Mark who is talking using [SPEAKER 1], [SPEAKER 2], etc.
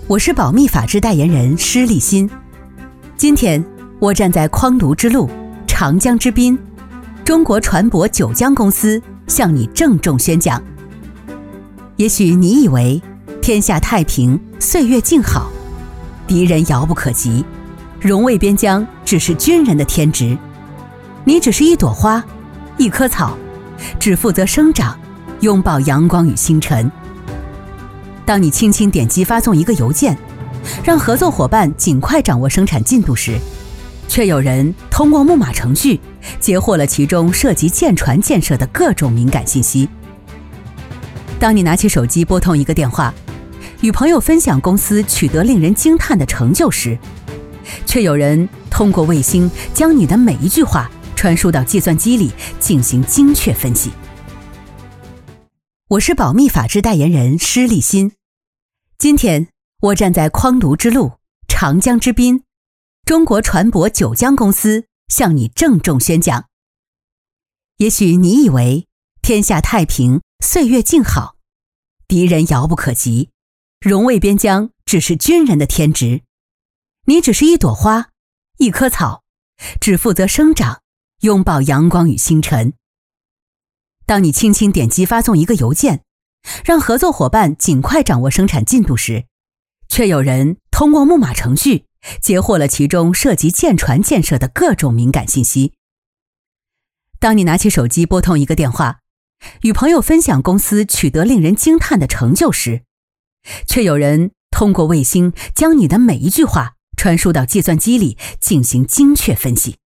[SPEAKER 1] 我是保密法治代言人施立新。今天我站在匡庐之路，长江之滨，中国船舶九江公司向你郑重宣讲。也许你以为天下太平，岁月静好，敌人遥不可及，荣卫边疆只是军人的天职，你只是一朵花，一棵草，只负责生长，拥抱阳光与星辰。当你轻轻点击发送一个邮件，让合作伙伴尽快掌握生产进度时，却有人通过木马程序截获了其中涉及舰船建设的各种敏感信息。当你拿起手机拨通一个电话，与朋友分享公司取得令人惊叹的成就时，却有人通过卫星将你的每一句话传输到计算机里进行精确分析。我是保密法治代言人施立新。今天我站在匡庐之路，长江之滨，中国船舶九江公司向你郑重宣讲。也许你以为天下太平，岁月静好，敌人遥不可及，荣卫边疆只是军人的天职，你只是一朵花，一棵草，只负责生长，拥抱阳光与星辰。当你轻轻点击发送一个邮件，让合作伙伴尽快掌握生产进度时，却有人通过木马程序截获了其中涉及舰船建设的各种敏感信息。当你拿起手机拨通一个电话，与朋友分享公司取得令人惊叹的成就时，却有人通过卫星将你的每一句话传输到计算机里进行精确分析。